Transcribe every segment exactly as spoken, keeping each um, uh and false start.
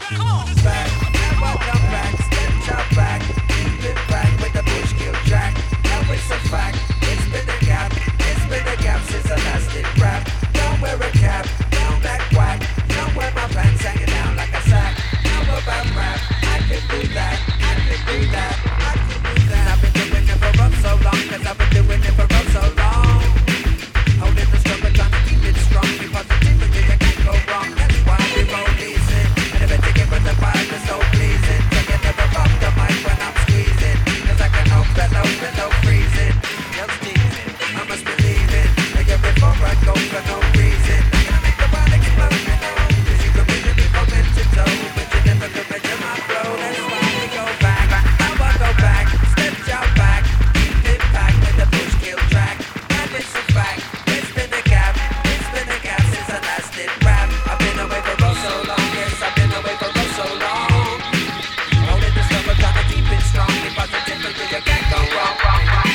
Back, never come back, step your back, keep it back with the push kill track. Now it's a fact, it's been a gap, it's been a gap since the last did rap. Don't wear a cap, don't back whack, don't wear my pants hanging down like a sack. Now about rap, I can do that, I can do that, I can do that. I've been doing it for up so long, cause I've been doing it for up so long. Holding the struggle, trying to keep it strong, be positivity, you can't go wrong, that's why we roll decent. And if I take it from the vibe, it's so pleasing. So you never rock the mic when I'm squeezing, cause I can hope that low below freezing. Just teasing, I must believe it. And yeah, before I go for no reason, I can make the ball explode, you know. Cause you can really be from head to toe, but you never could measure my flow. That's why we go back, now I go back, step your back, keep it packed with the push kill track. And it's a fact, it's been a gap, it's been a gap since I last did rap. I've been away for oh so long, yes, I've been away for oh so long. Holding the stuff, I'm trying to keep it strong, be positivity, you can't go wrong, wrong, wrong.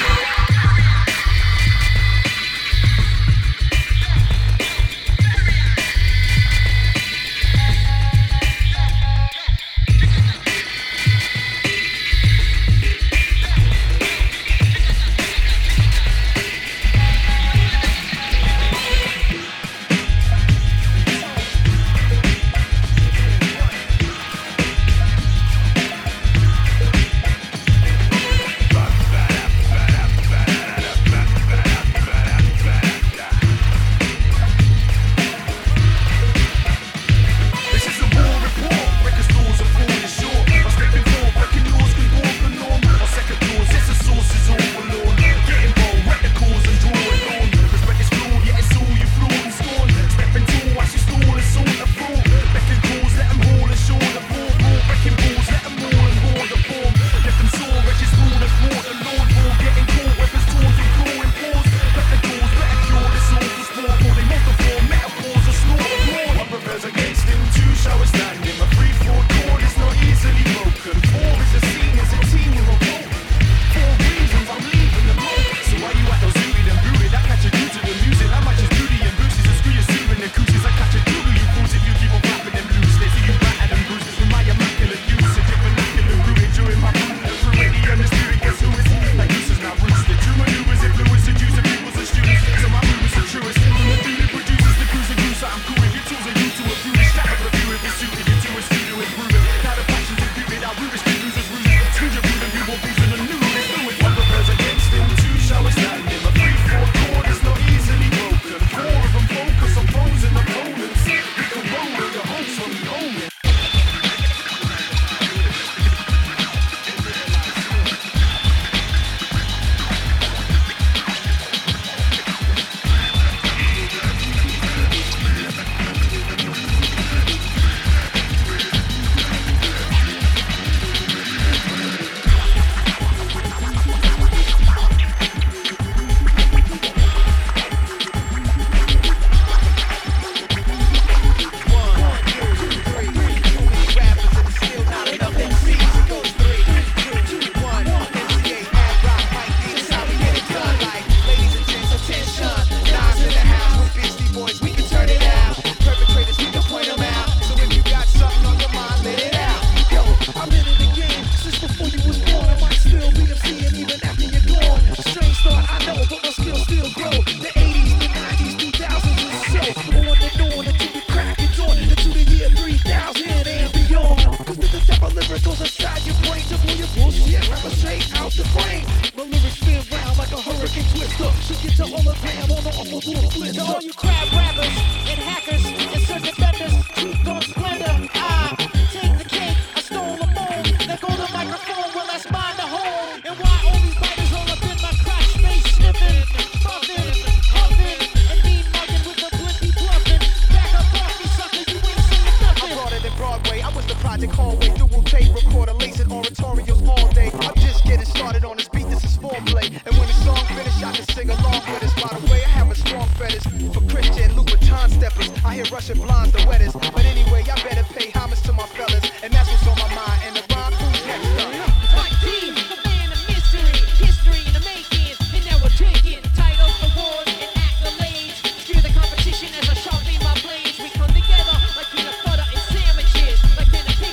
Competition as I sharpen my blades, we come together like peanut butter and sandwiches, like pen and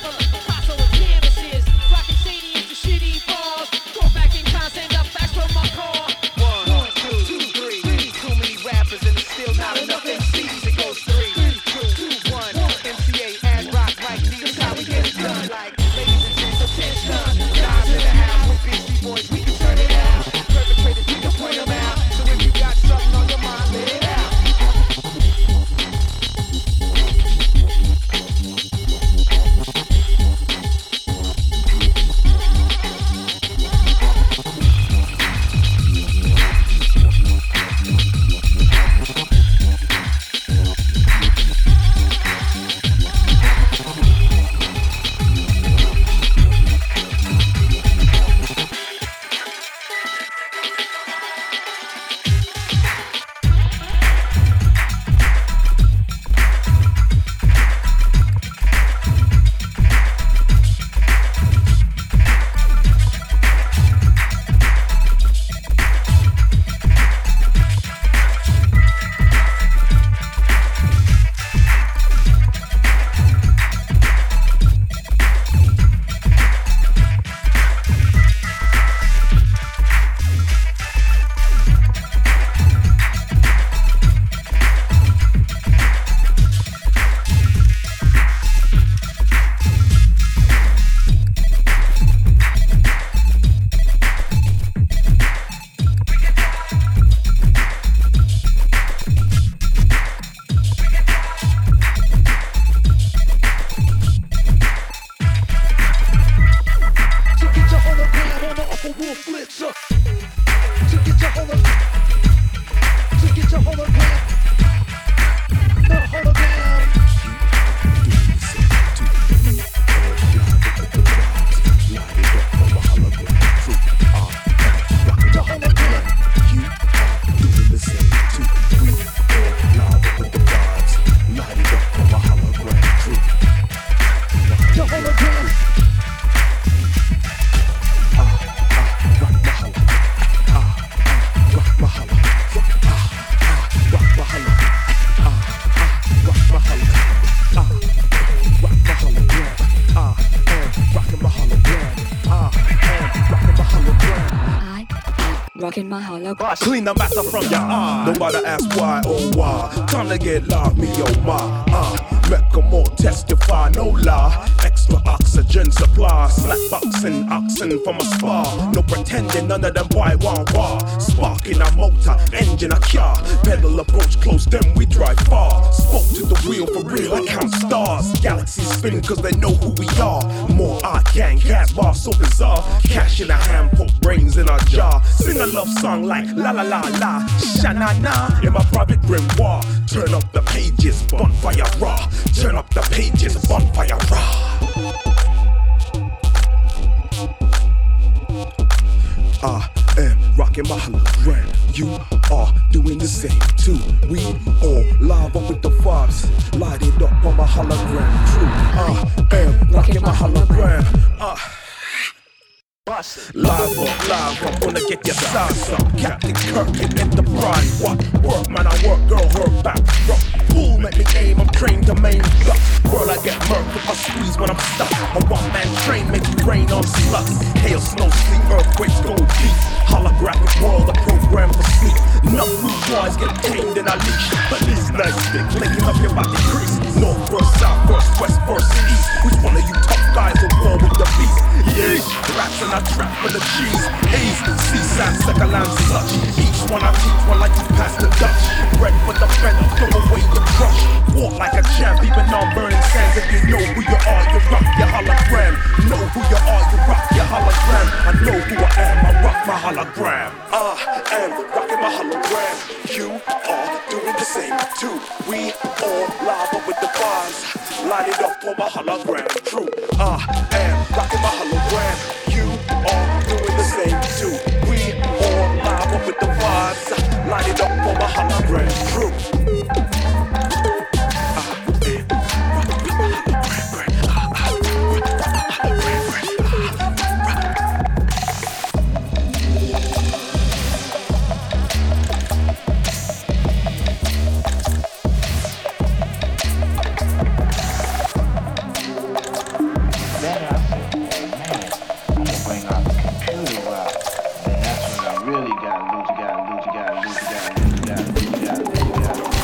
rocking my hologram. Clean the matter from your eye. Nobody ask why, oh why. Time to get live, me oh my. Uh, make 'em all testify, no lie. Extra oxygen supply. Slap boxing, oxen from a spa. No pretending, none of them buy one bar. Sparking a motor, engine a car. Pedal approach close, then we drive far. Spoke to the wheel for real, I count stars. Galaxies spin cause they know who we are. More I can, gas bar so bizarre. Cash in a hand, put brains in a jar. Sing a love song like la la la la. Sha-na-na in my private grimoire. Turn up the pages, bonfire raw. Turn up the pages, bonfire raw. I am rocking my hologram. You are doing the same too. We all live up with the vibes. Light it up on my hologram. True. I am rocking my hologram. Uh, Live up, live up, wanna get your size up. Captain Kirk in Enterprise. What work, man, I work, girl, her back. Rock, fool, make me aim, I'm trained to main duck. World, I get murked if I squeeze when I'm stuck. A one-man train make it rain on sluts. Hail, snow, sleet, earthquakes go deep. Holographic world, a program for sleep. Enough rude boys get tamed in a leash. But this nice stick, linking up your body crease. North versus south versus west versus east. Which one of you tough guys will war with the beast? Yeesh, rats in a trap for the cheese. A's, C-Sam, second land such. Each one I teach one like you pass the Dutch. Bread for the feather, throw away your crush. Walk like a champ, even on burning sands. If you know who you are, you rock your hologram. Know who you are, you rock your hologram. I know who I am, I rock my hologram. I am rocking my hologram. You are doing the same too. We all live up with the vibes. Light it up for my hologram. True. I am rocking my hologram. You are doing the same too. We all live up with the vibes. Light it up for my hologram. True. Really gotta lose, you gotta lose, you gotta lose, you gotta lose, you gotta lose, you gotta lose, you gotta lose.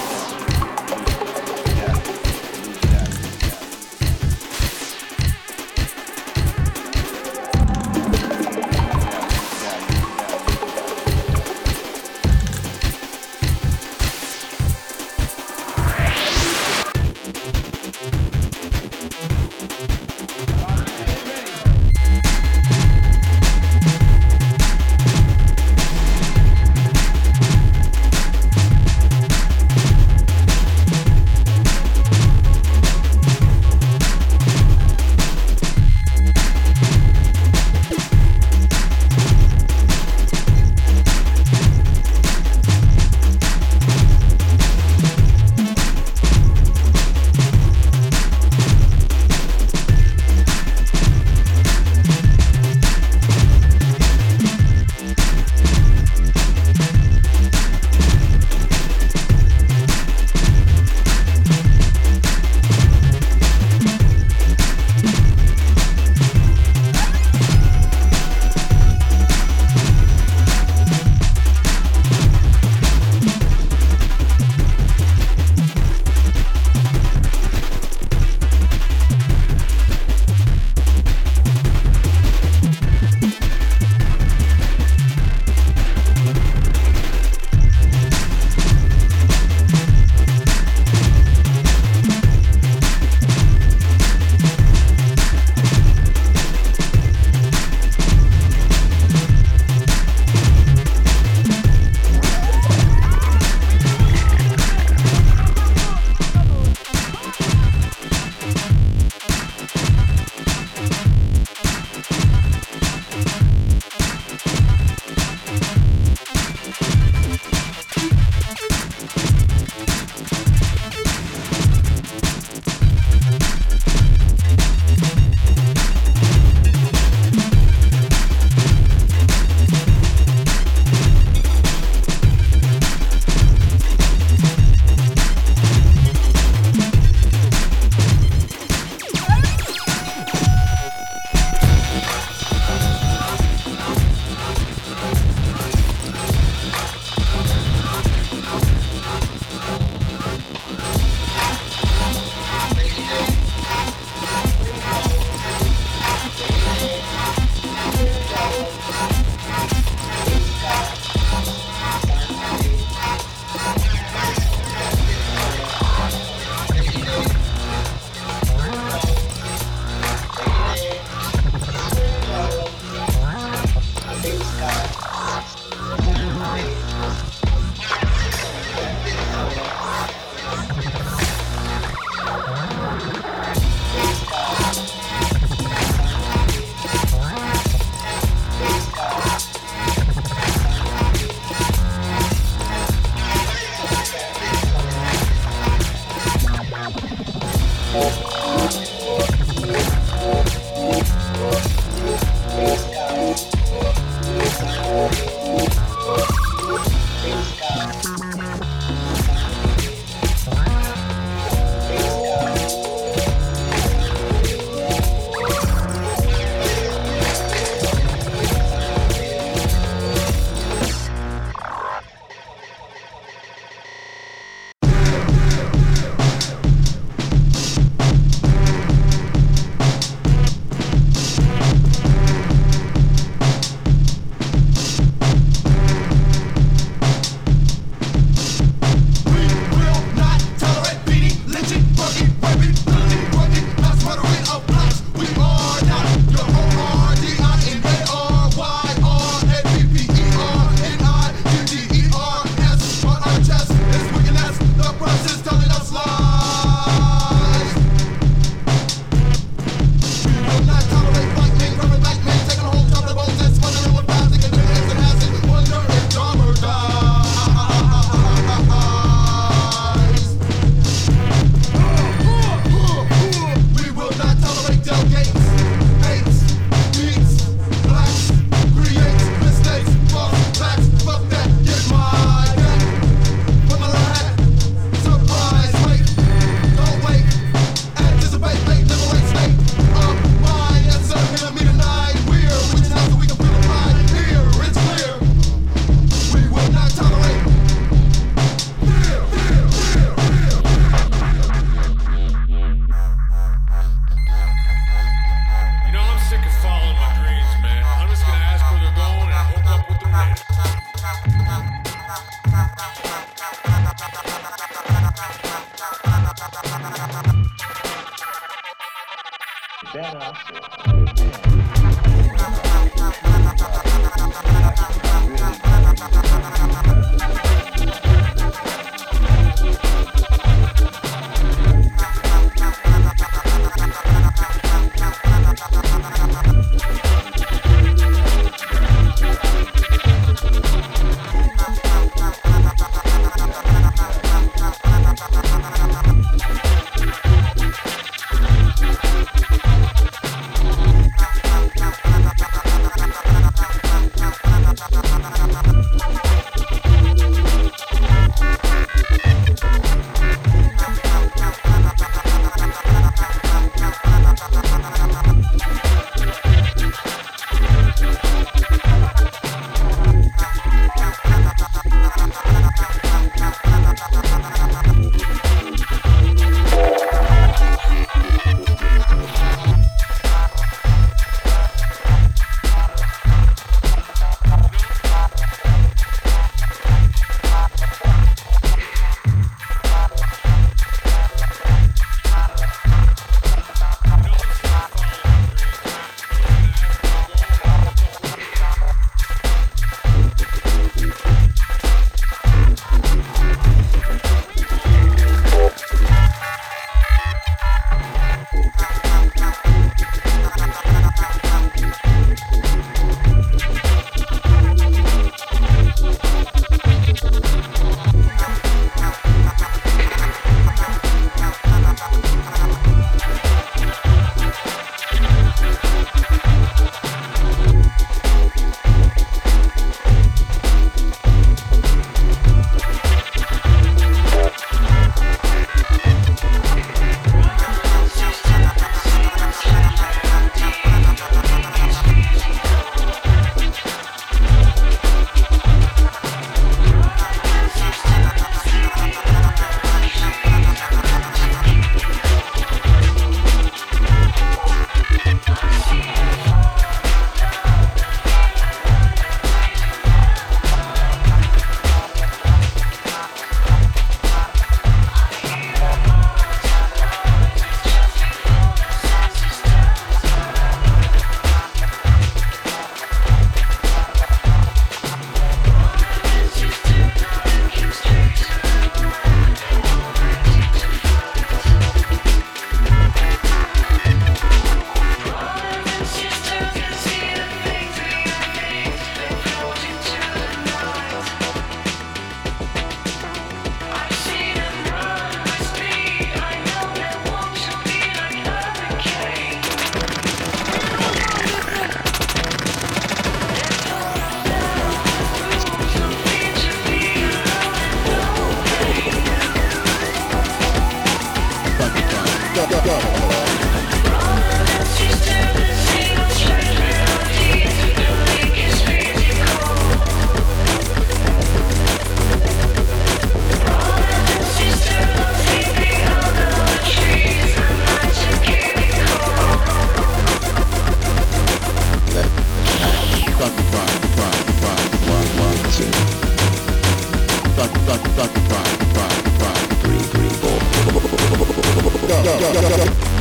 Three, three, four. Go, go, go, go.